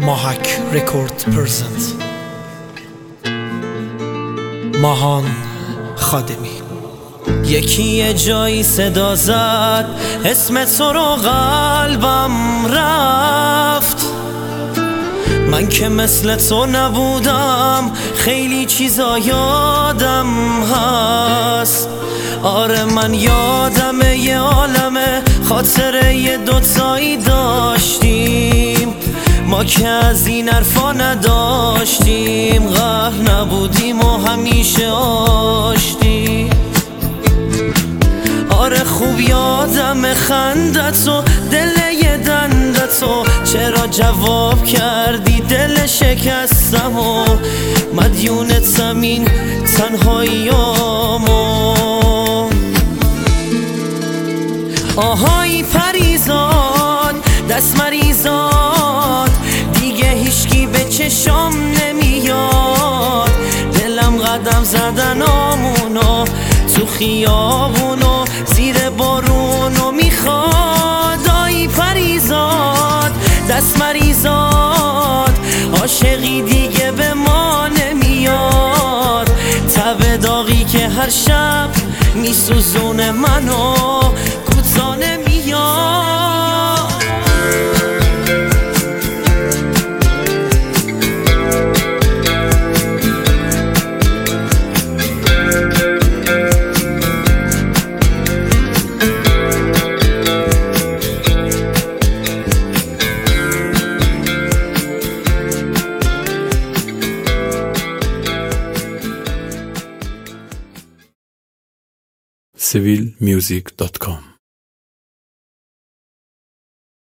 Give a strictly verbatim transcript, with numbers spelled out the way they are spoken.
ماهک رکورد پرزنت. ماهان خادمی. یکی یه جایی صدا زد، اسم تو رو قلبم رفت. من که مثل تو نبودم، خیلی چیزا یادم هست. آره من یادمه یه عالمه خاطره یه دوتایی داشتیم، ما که از این حرفا نداشتیم، قهر نبودیم و همیشه آشتیم. آره خوب یادم خندتو، دل یه دندتو، چرا جواب کردی دل شکستم و مدیونتم این تنهاییامو. آهای پریزاد دست مریزاد، دیگه هیچکی به چشم نمیاد. دلم قدم زدن آمونو تو خیابونو زیر بارونو میخواد. آی پریزاد دست مریزاد، عاشقی دیگه به ما نمیاد. تب داغی که هر شب میسوزونه منو کوتا نمیاد. سیویل میوزیک دات کام